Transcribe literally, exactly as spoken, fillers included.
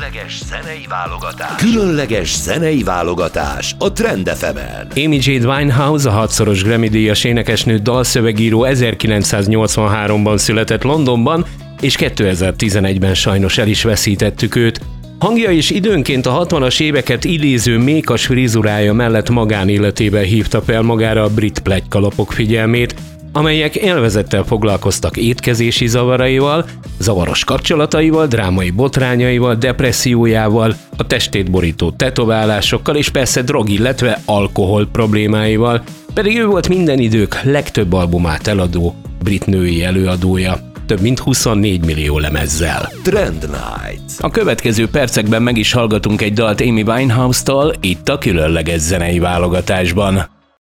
Különleges zenei válogatás. Különleges zenei válogatás a Trend ef emen. Amy Jade Winehouse, a hatszoros Grammy-díjas énekesnő, dalszövegíró ezerkilencszáznyolcvanháromban született Londonban, és kétezer-tizenegyben sajnos el is veszítettük őt. Hangja is időnként a hatvanas éveket idéző mékas frizurája mellett magánéletében hívta fel magára a brit pletykalapok figyelmét, amelyek élvezettel foglalkoztak étkezési zavaraival, zavaros kapcsolataival, drámai botrányaival, depressziójával, a testét borító tetoválásokkal és persze drog, illetve alkohol problémáival, pedig ő volt minden idők legtöbb albumát eladó brit női előadója, több mint huszonnégy millió lemezzel. Trend Night. A következő percekben meg is hallgatunk egy dalt Amy Winehouse-tól, itt a különleges zenei válogatásban.